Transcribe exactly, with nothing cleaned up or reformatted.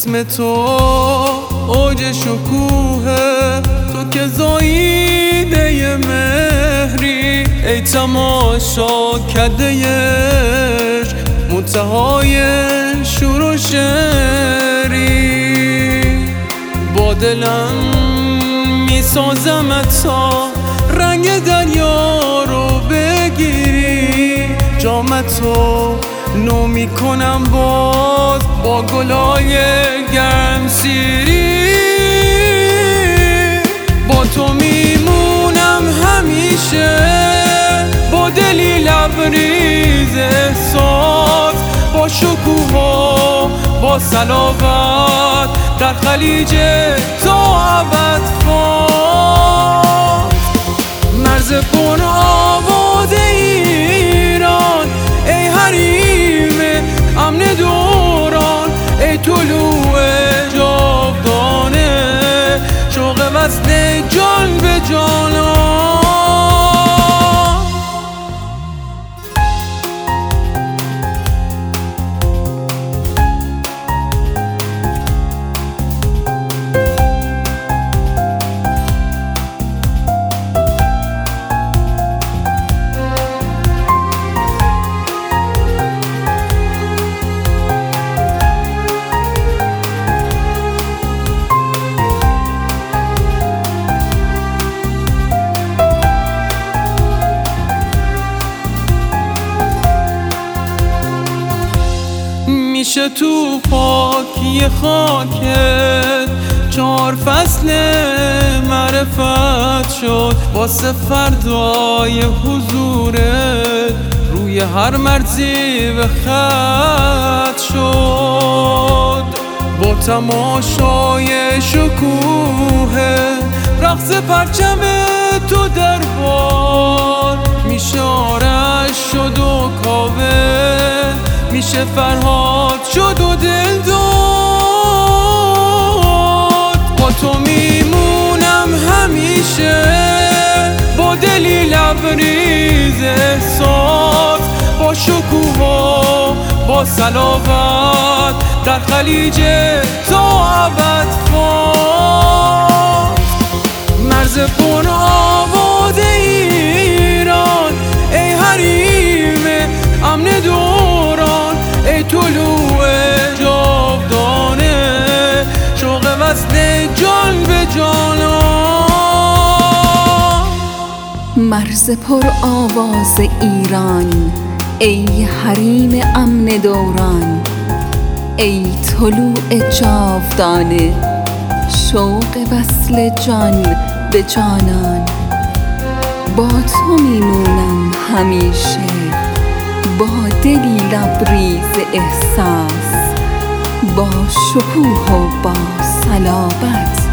اسم تو اوج شکوه، تو که زاییده مهری، ای تماشا کده عشق، منتهای شور و شعری. با دلم میسازمت تا رنگ دریا رو بگیری، جامتو نو میکنم باز با گلای گرمسیری. با تو میمونم همیشه، با دلی لبریز احساس، با شکوه و با صلابت، در خلیج تا ابد فاز. مرز پر آواز ایران، ای حریم امن دوران، ای طلوع جاودانه، شوق وصل جان به جانان. میشه تو پاکی خاکت چهار فصل معرفت شد، واسه فردای حضورت روی هر مرزی به خط شد. با تماشای شکوه رقص پرچم تو در بار، میشه آرش شد و کاوه، میشه فرهاد شد و دل داد. با تو میمونم همیشه، با دلی لبریز احساس، با شکوه و با صلابت، در خلیج تا ابد فاز. مرز پر آواز ایران، ای حریم امن دوران، ای طلوع جاودانه، شوق وصل جان به جانان. مرز پر آواز ایران، ای حریم امن دوران، ای طلوع جاودانه، شوق وصل جان به جانان. با تو میمونم همیشه، با دلی لبریز احساس، با شکوه و با صلابت،